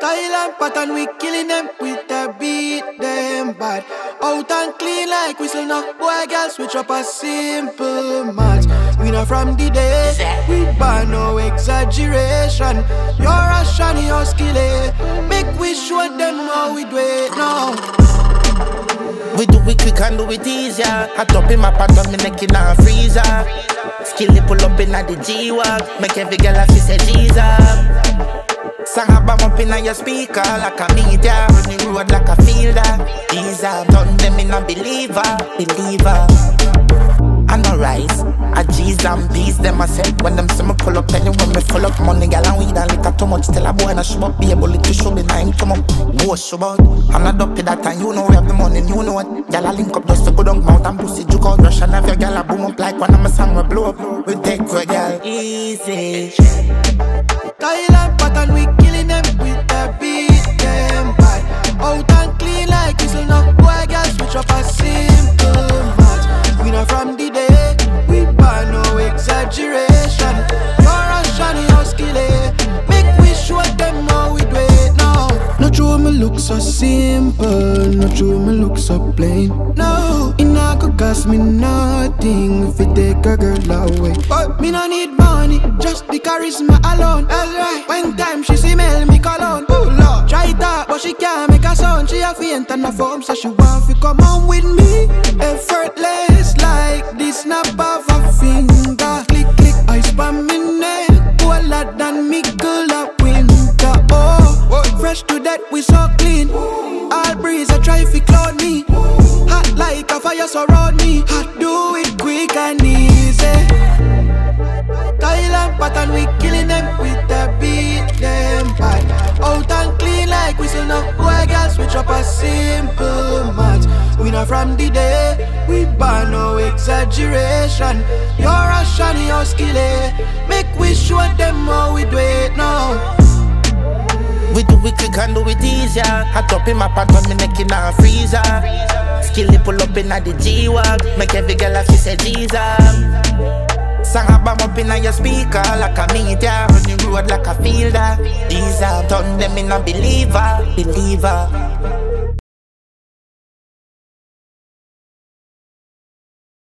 Thailand pattern, we killing them with the beat, them bad. Out and clean like whistle knock. Boy, girl, switch up a simple match. We not from the day, we ban no exaggeration. You're a shiny, you're skilly. Make we show them how we do it now. We do it quick and do it easier. Hot up in my pot on me neck in a freezer. Skilly pull up in a the G-Wag. Make every girl have to say Jesus. Song about up in your speaker like a media. On the road like a fielder. These are done them in a believer. I no rise. A G's and B's them I said. When them see me pull up penny, when me full up money, gal and weed and liquor too much. Tell a boy na show up, be able to show me nine come up. Go show up. I'm not up in that time, you know we have the money, you know what. Gal a link up just to go down mount and pussy juke out. Rush and have your gal a boom up like one of my song we blow up. We take for a gal easy. Thailand pattern, we killing them with the beat, them bad. Out and clean like whistle knock. Boy, girl, switch up a simple match. We not from the day, we ban no exaggeration. You're a shiny, you're skilly. Make we show them how we do it now. Not true, me look so simple. Not true, me look so plain. No, it not go cost me nothing if it take a girl away. But me no need money, just the charisma alone. That's right. When time she smell me cologne. Oh Lord, try that, but she can't make a sound. She a faint and a foam, so she want to come on with me. Effortless like this snap of a finger. Click, click, I spam me neck. Cooler than me cool up winter. Oh, fresh to death, we so clean. All breeze, I try to cloud me. Hot like a fire surround me. Hot, do it quick and easy. Thailand pattern, we killing them with the beat, them bad. Out and clean like whistle knock. Boy, girl, switch up a simple match. We not from the day, we ban no exaggeration. You're a shiny, you're skilly. Make we show them how we do it now. We do it quick and do it easier. Hot up in my pot on me neck in a freezer. Skilly pull up in a the G-Wag. Make every girl have to say Jesus. Song about up in your speaker like a media. On the road like a fielder. These are done them in a believer.